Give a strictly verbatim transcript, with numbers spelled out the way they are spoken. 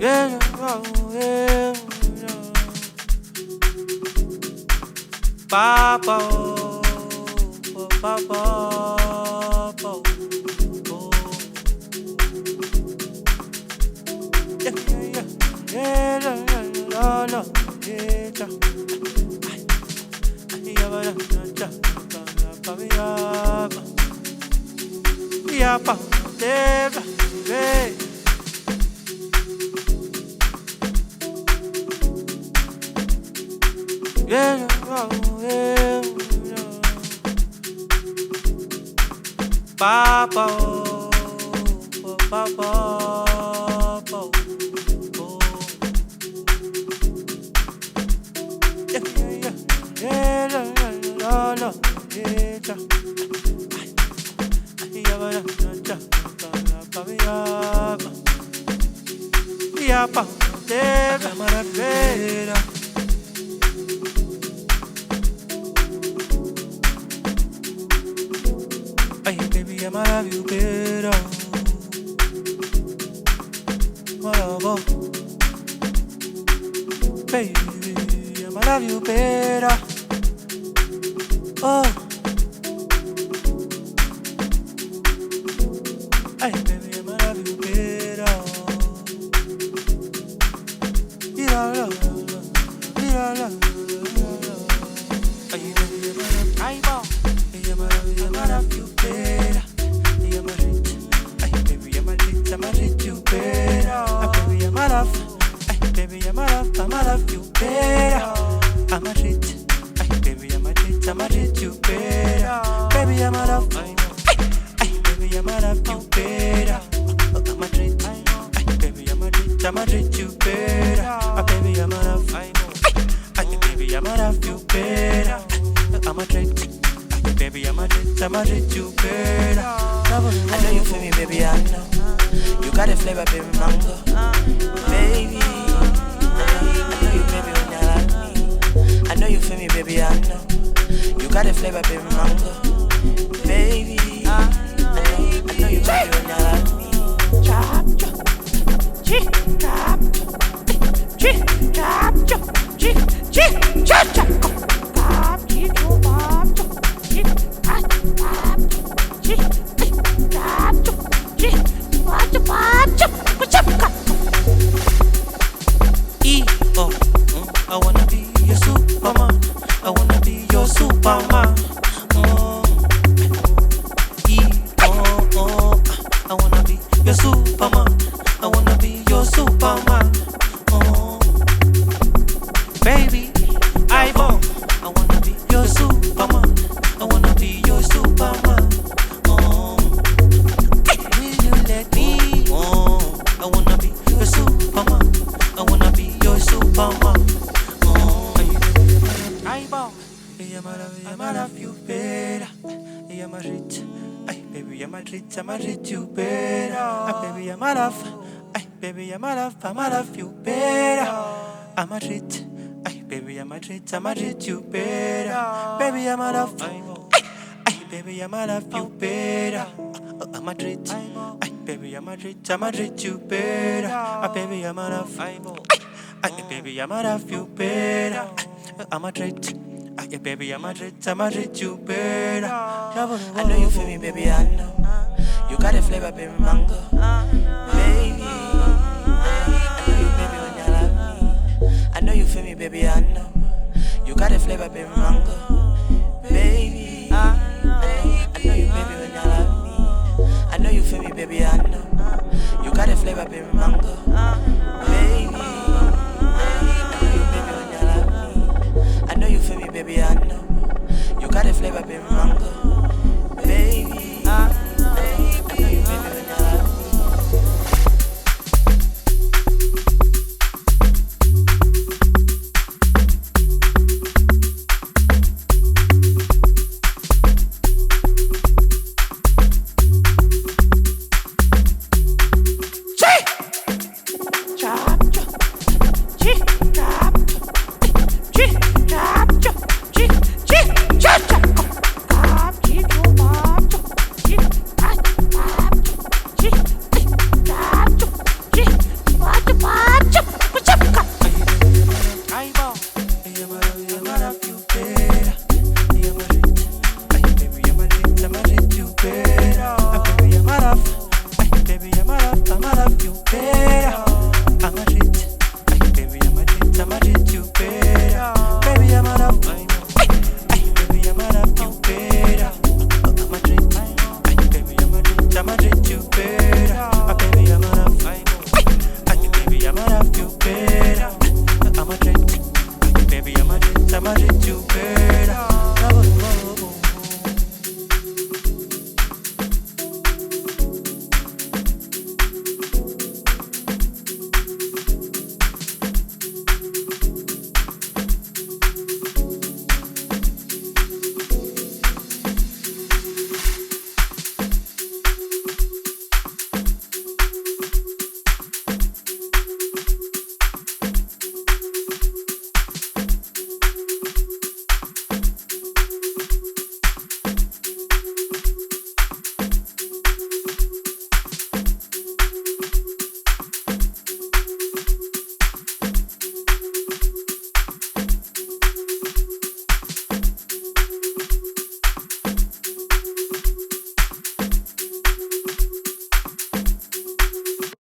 Yeah, oh, yeah, yeah. Papa, oh, oh, papa, oh, oh. Yeah, yeah, yeah, yeah, la, la, la, la, yeah, ja. Ay, ay, ya, ba, ya, ja, ba, ya, ba, ya, ba. Ya, ba, de, ba, de. Yeah, oh, yeah, yeah. Papa, oh, oh, papa, oh, oh. Yeah, yeah, yeah, yeah, la, la, la, la, yeah, ja. Ay, ay, ya, ba, ya, ja, ba, ya, ba, ya, ba. Ya, ba, de, ba, maravilla. Ay, baby, I'm gonna love you better. Whatever. Baby, I'm gonna love you better. Oh. Ay, baby, I'm gonna love you better. Mira, la, mira, la, ay, baby, I'm gonna love you. I'm gonna love you better. I'm a rich. Ay, baby, I'm a rich. I'm a rich you better. Ah, baby, I'm a love. Ay, baby, I'm a love. I'm a love you better. I'm a rich. Ay, baby, I'm a rich. I'm a rich you better. Baby, I'm a love. Ay, ay, baby, I'm a love you better. I'm a rich. Ay, baby, I'm a rich. I'm a rich you better. Ah, baby, I'm a love. Ay, ay, baby, I'm a love you better. I'm a rich. Baby, I'm a rich, I'm a rich, you better. I know you feel me, baby, I know. You got a flavor, baby, mango. Baby, I know you, baby, when you like me. I know you feel me, baby, I know. You got a flavor, baby, mango. Baby, I know, I know you, baby, when you like me. Chop, chop, chip, chop, chip, chop, chop, chip, chip, chop, chop, chop, chip, chop, chop. E oh, mm, I wanna be your Superman. I wanna be your Superman. Mm. E oh oh, I wanna be your Superman. I wanna be your Superman. Mm. Baby, I want. I wanna be your Superman. I wanna be your Superman. Oh, will you let me? Oh, I wanna be your Superman. I wanna be your Superman. Oh, I want. I'm a love you better. I'm a rich. Ay, baby, I'm a rich. I'm a rich you better. Ay, baby, I'm a love. Ay, baby, I'm a love. I'm a love you better. I'm a rich. Ay, baby, I'm a rich. I'm a rich you better. Baby, I'm a love. Ay, baby, I'm a love you better. I'm a treat. Ay, baby, I'm a treat. I'm a treat you better. Ah, baby, I'm a love. Ay, baby, I'm a love you better. I'm a treat. Ay, baby, I'm a treat. I'm a treat you better. I know you feel me, baby, I know. You got a flavor, baby, mango. Baby, I know you, baby, when you love me. I know you feel me, baby, I know. You got a flavor, baby, mango. Baby, I know you, baby, when you love me. I know you feel me, baby, I know. You got a flavor, baby, mango. Baby, I know you, baby, when you love me. I know you feel me, baby, I know. You got a flavor, baby, mango. Baby, I know you, baby, when you love me. Chop, chop, chop, chop, chop, chop, I'ma treat, I'ma treat you better.